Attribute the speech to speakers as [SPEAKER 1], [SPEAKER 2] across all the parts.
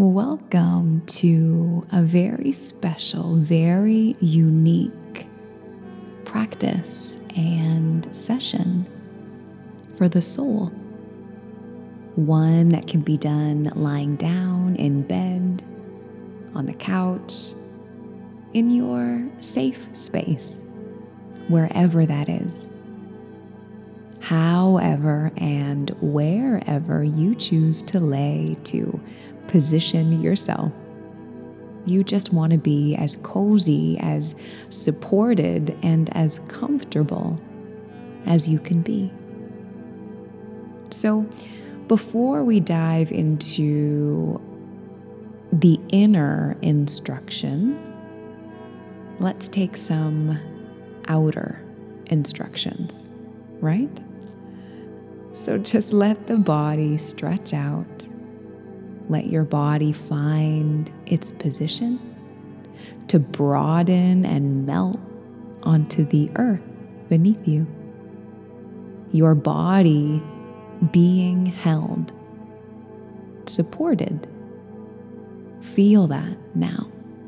[SPEAKER 1] Welcome to a very special, very unique practice and session for the soul. One that can be done lying down in bed, on the couch, in your safe space, wherever that is. However and wherever you choose to lay to position yourself, you just want to be as cozy, as supported, and as comfortable as you can be. So, before we dive into the inner instruction, let's take some outer instructions, right? So just let the body stretch out. Let your body find its position to broaden and melt onto the earth beneath you. Your body being held, supported. Feel that now.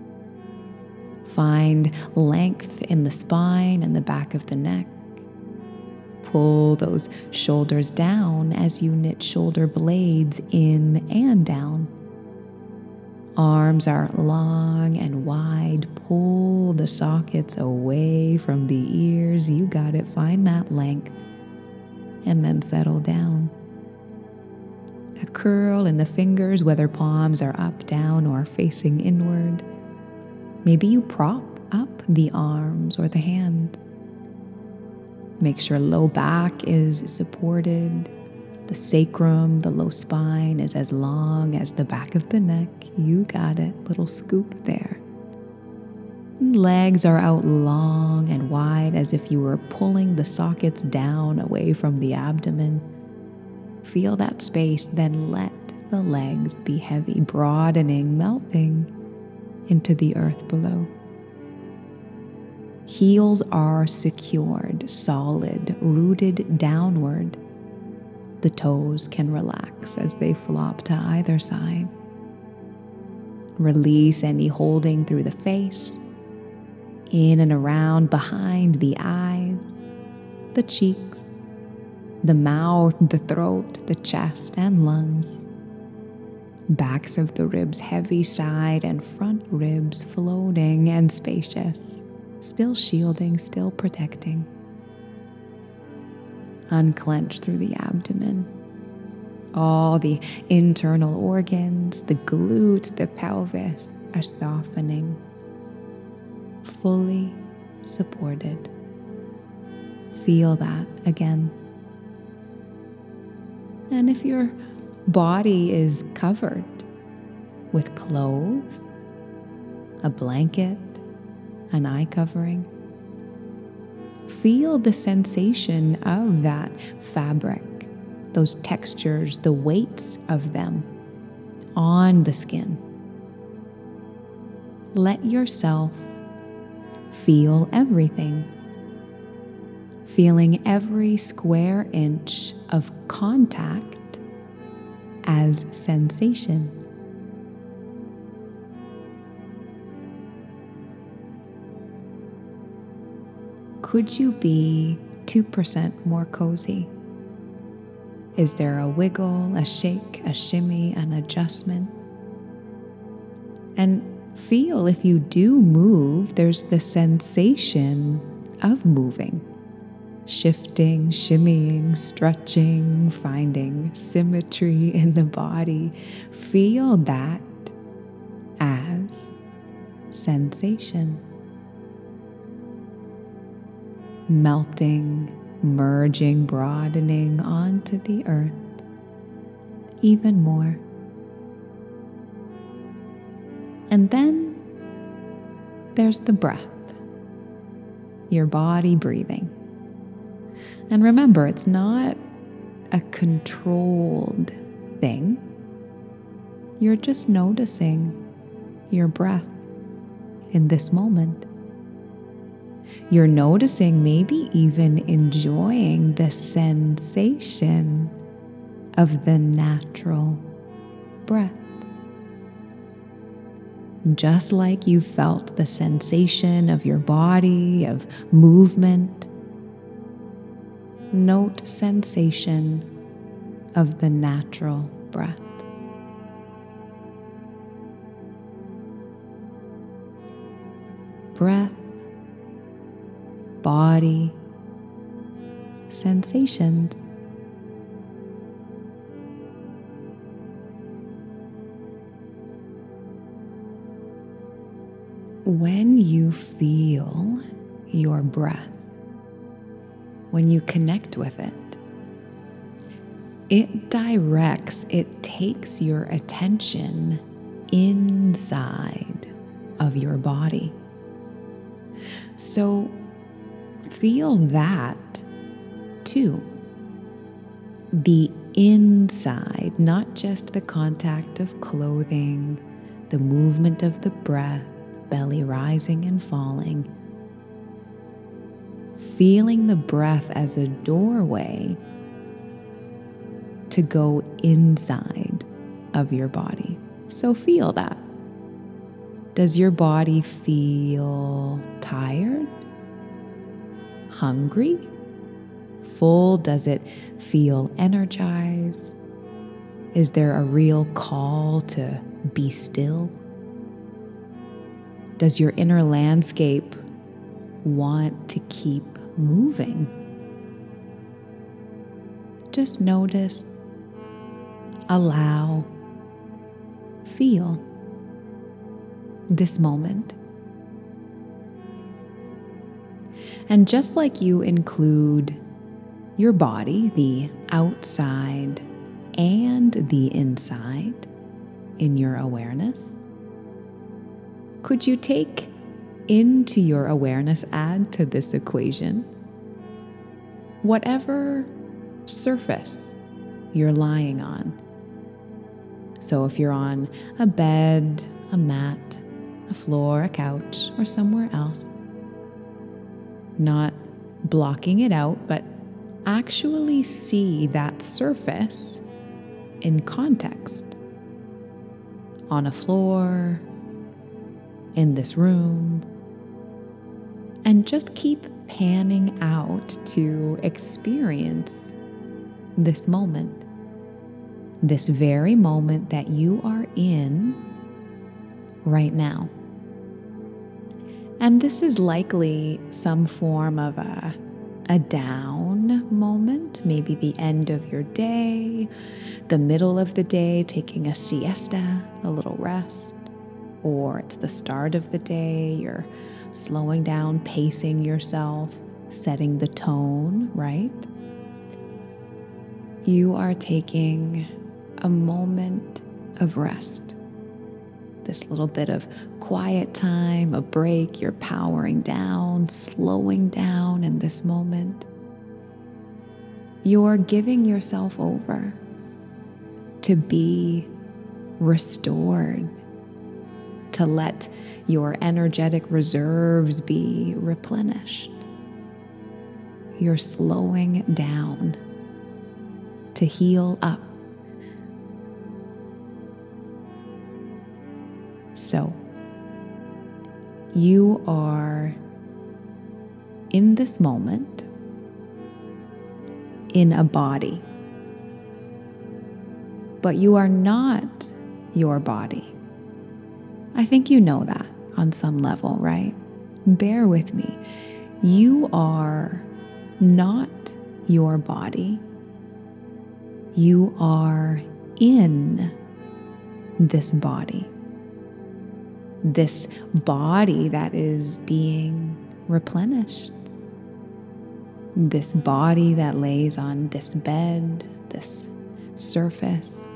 [SPEAKER 1] Find length in the spine and the back of the neck. Pull those shoulders down as you knit shoulder blades in and down. Arms are long and wide. Pull the sockets away from the ears. You got it. Find that length. And then settle down. A curl in the fingers, whether palms are up, down, or facing inward. Maybe you prop up the arms or the hand. Make sure low back is supported. The sacrum, the low spine is as long as the back of the neck. You got it. Little scoop there. Legs are out long and wide as if you were pulling the sockets down away from the abdomen. Feel that space, then let the legs be heavy, broadening, melting into the earth below. Heels are secured, solid, rooted downward. The toes can relax as they flop to either side. Release any holding through the face, in and around behind the eyes, the cheeks, the mouth, the throat, the chest, and lungs. Backs of the ribs heavy, side and front ribs floating and spacious. Still shielding, still protecting. Unclench through the abdomen. All the internal organs, the glutes, the pelvis are softening. Fully supported. Feel that again. And if your body is covered with clothes, a blanket, an eye covering, feel the sensation of that fabric, those textures, the weights of them on the skin. Let yourself feel everything, feeling every square inch of contact as sensation. Could you be 2% more cozy? Is there a wiggle, a shake, a shimmy, an adjustment? And feel if you do move, there's the sensation of moving. Shifting, shimmying, stretching, finding symmetry in the body. Feel that as sensation. Melting, merging, broadening onto the earth even more. And then there's the breath, your body breathing. And remember, it's not a controlled thing. You're just noticing your breath in this moment. You're noticing, maybe even enjoying the sensation of the natural breath. just like you felt the sensation of your body, of movement. Note sensation of the natural breath. Breath, body, sensations. When you feel your breath, when you connect with it, it takes your attention inside of your body. So feel that too. The inside, not just the contact of clothing, the movement of the breath, belly rising and falling. Feeling the breath as a doorway to go inside of your body. So feel that. Does your body feel tired? Hungry? Full? Does it feel energized? Is there a real call to be still? Does your inner landscape want to keep moving? Just notice, allow, feel this moment. And just like you include your body, the outside and the inside, in your awareness, could you take into your awareness, add to this equation, whatever surface you're lying on? So if you're on a bed, a mat, a floor, a couch, or somewhere else, not blocking it out, but actually see that surface in context. On a floor, in this room, and just keep panning out to experience this moment, this very moment that you are in right now. And this is likely some form of a down moment, maybe the end of your day, the middle of the day, taking a siesta, a little rest. Or it's the start of the day, you're slowing down, pacing yourself, setting the tone, right? You are taking a moment of rest, this little bit of quiet time, a break, you're powering down, slowing down in this moment. You're giving yourself over to be restored, to let your energetic reserves be replenished. You're slowing down to heal up. So, you are in this moment in a body, but you are not your body. I think you know that on some level, right? Bear with me. You are not your body. You are in this body. This body that is being replenished. This body that lays on this bed, this surface.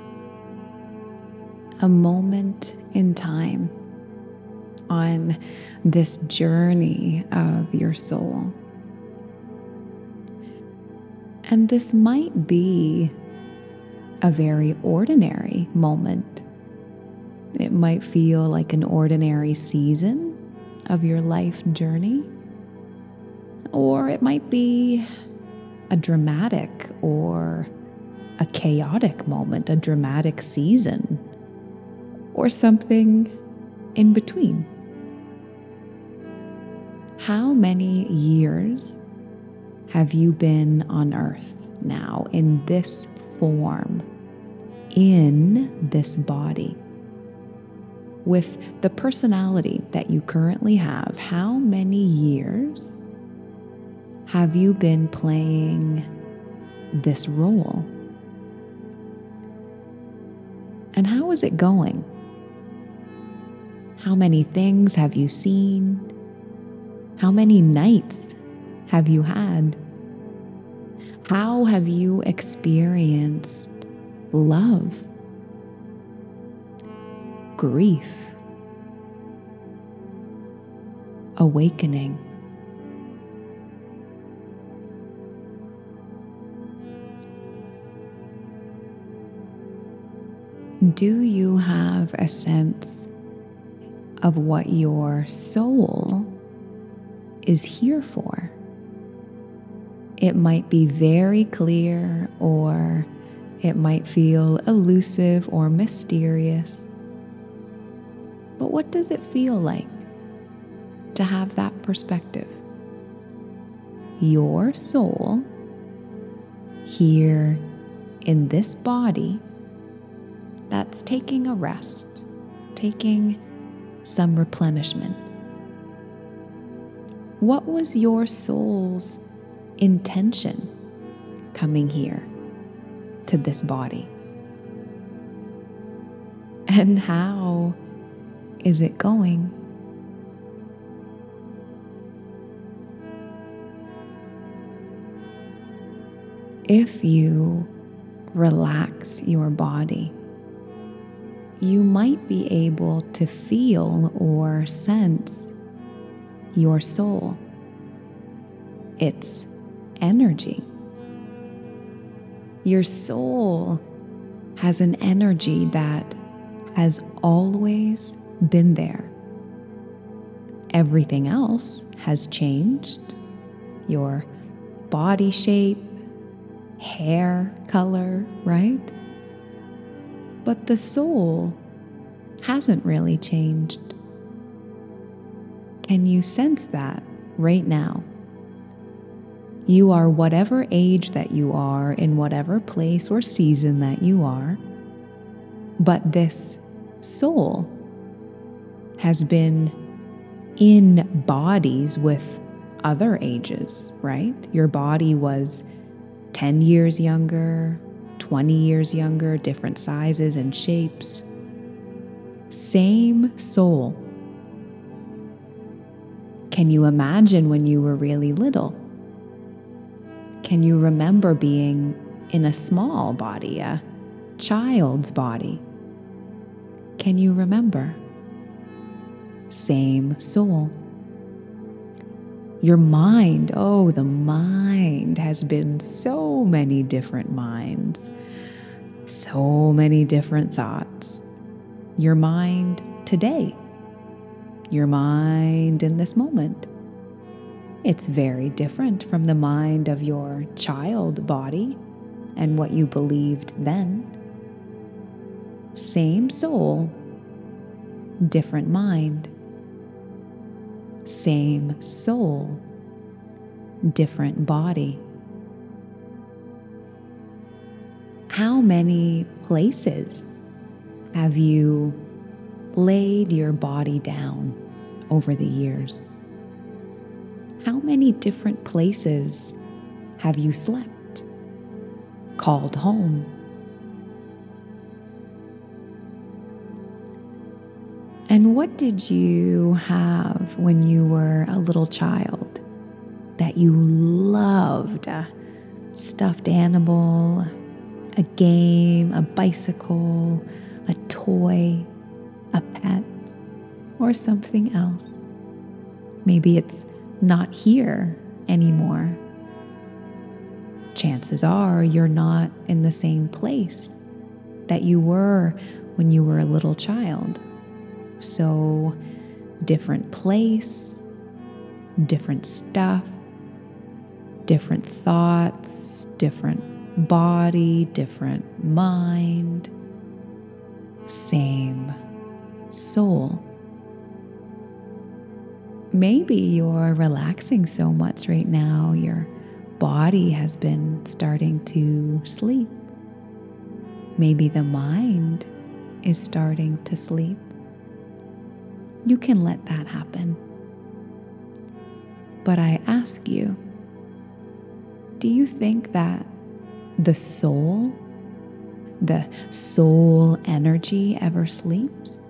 [SPEAKER 1] A moment in time on this journey of your soul. And this might be a very ordinary moment. It might feel like an ordinary season of your life journey, or it might be a dramatic or a chaotic moment, a dramatic season, or something in between? How many years have you been on earth now in this form, in this body? With the personality that you currently have, how many years have you been playing this role? And how is it going? How many things have you seen? How many nights have you had? How have you experienced love, grief, awakening? Do you have a sense of what your soul is here for? It might be very clear, or it might feel elusive or mysterious. But what does it feel like to have that perspective? Your soul here in this body that's taking a rest, taking some replenishment. What was your soul's intention coming here to this body? And how is it going? If you relax your body, you might be able to feel or sense your soul, its energy. Your soul has an energy that has always been there. Everything else has changed. Your body shape, hair color, right? But the soul hasn't really changed. Can you sense that right now? You are whatever age that you are, in whatever place or season that you are, but this soul has been in bodies with other ages, right? Your body was 10 years younger, 20 years younger, different sizes and shapes. Same soul. Can you imagine when you were really little? Can you remember being in a small body, a child's body? Can you remember? Same soul. Your mind, oh, the mind has been so many different minds, so many different thoughts. Your mind today, your mind in this moment. It's very different from the mind of your child body and what you believed then. Same soul, different mind. Same soul, different body. How many places have you laid your body down over the years? How many different places have you slept, called home? And what did you have when you were a little child that you loved? A stuffed animal, a game, a bicycle, a toy, a pet, or something else? Maybe it's not here anymore. Chances are you're not in the same place that you were when you were a little child. So, different place, different stuff, different thoughts, different body, different mind, same soul. maybe you're relaxing so much right now, your body has been starting to sleep. Maybe the mind is starting to sleep. You can let that happen. But I ask you, do you think that the soul energy ever sleeps?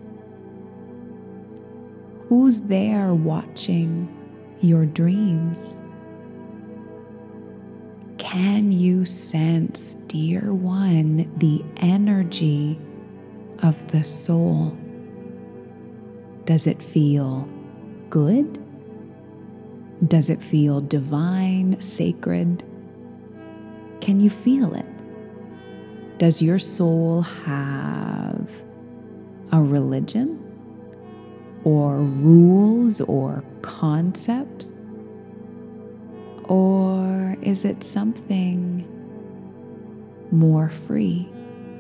[SPEAKER 1] Who's there watching your dreams? Can you sense, dear one, the energy of the soul? Does it feel good? Does it feel divine, sacred? Can you feel it? Does your soul have a religion or rules or concepts? Or is it something more free?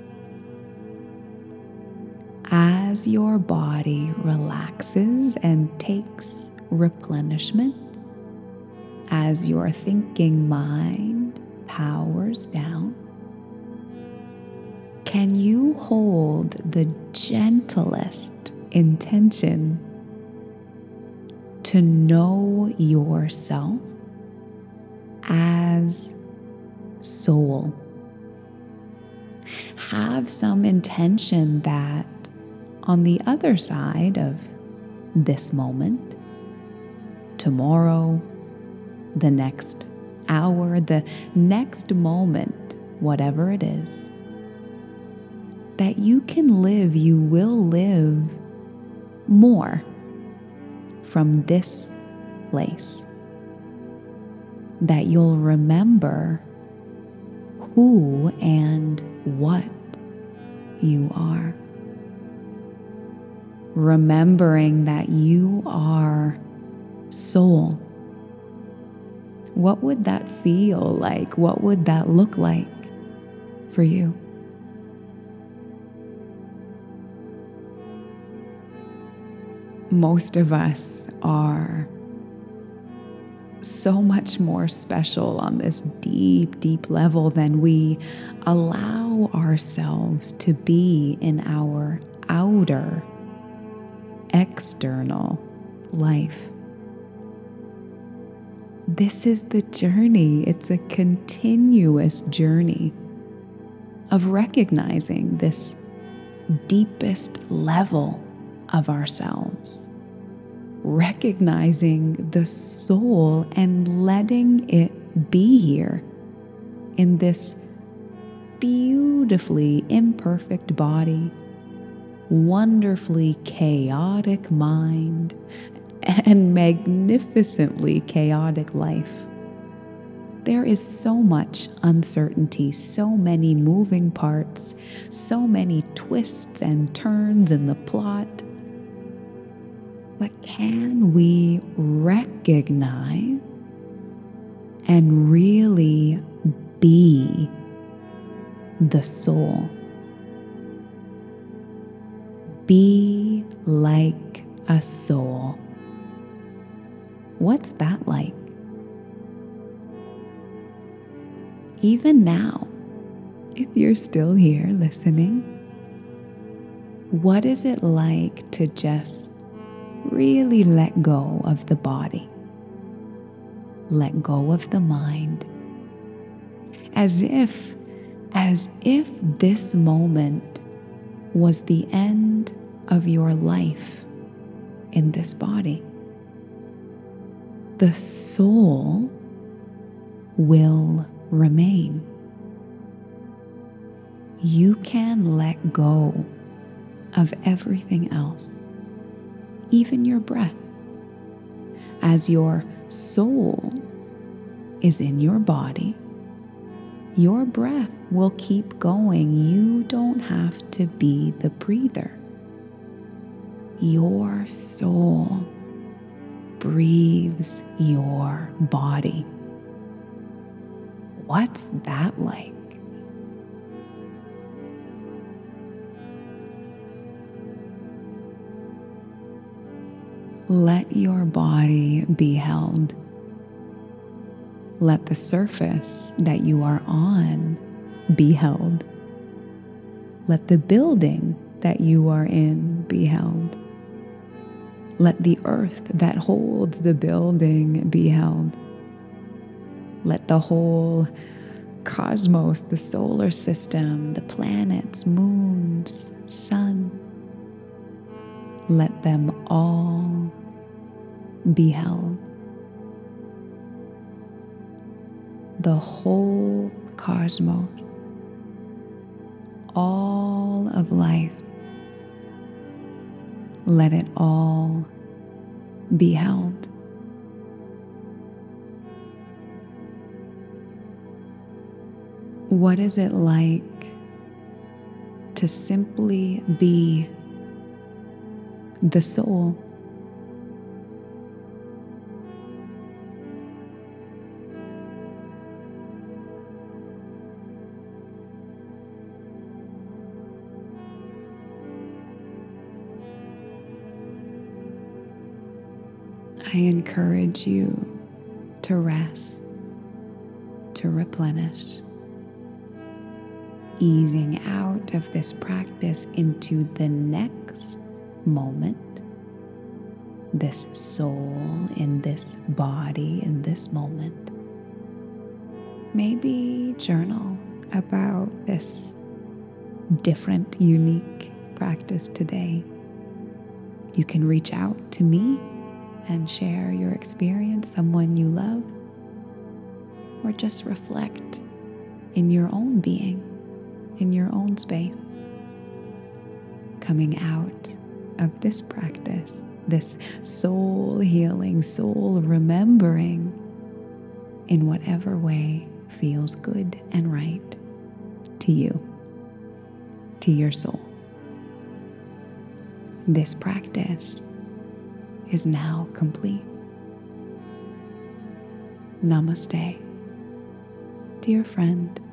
[SPEAKER 1] As your body relaxes and takes replenishment, as your thinking mind powers down, can you hold the gentlest intention to know yourself as soul? Have some intention that on the other side of this moment, tomorrow, the next hour, the next moment, whatever it is, that you will live more from this place. That you'll remember who and what you are. Remembering that you are soul. What would that feel like? What would that look like for you? Most of us are so much more special on this deep, deep level than we allow ourselves to be in our outer, external life. This is the journey. It's a continuous journey of recognizing this deepest level of ourselves, recognizing the soul and letting it be here in this beautifully imperfect body, wonderfully chaotic mind, and magnificently chaotic life. There is so much uncertainty, so many moving parts, so many twists and turns in the plot. But can we recognize and really be the soul? Be like a soul. What's that like? Even now, if you're still here listening, what is it like to just really let go of the body? Let go of the mind. As if this moment was the end of your life in this body. The soul will remain. You can let go of everything else, even your breath. As your soul is in your body, your breath will keep going. You don't have to be the breather. Your soul breathes your body. What's that like? Let your body be held. Let the surface that you are on be held. Let the building that you are in be held. Let the earth that holds the building be held. Let the whole cosmos, the solar system, the planets, moons, sun, let them all be held. The whole cosmos, all of life, let it all be held. What is it like to simply be the soul? I encourage you to rest, to replenish, easing out of this practice into the next moment, this soul in this body in this moment. Maybe journal about this different, unique practice today. You can reach out to me and share your experience, someone you love, or just reflect in your own being, in your own space, coming out of this practice, this soul healing, soul remembering in whatever way feels good and right to you, to your soul. This practice is now complete. Namaste, dear friend.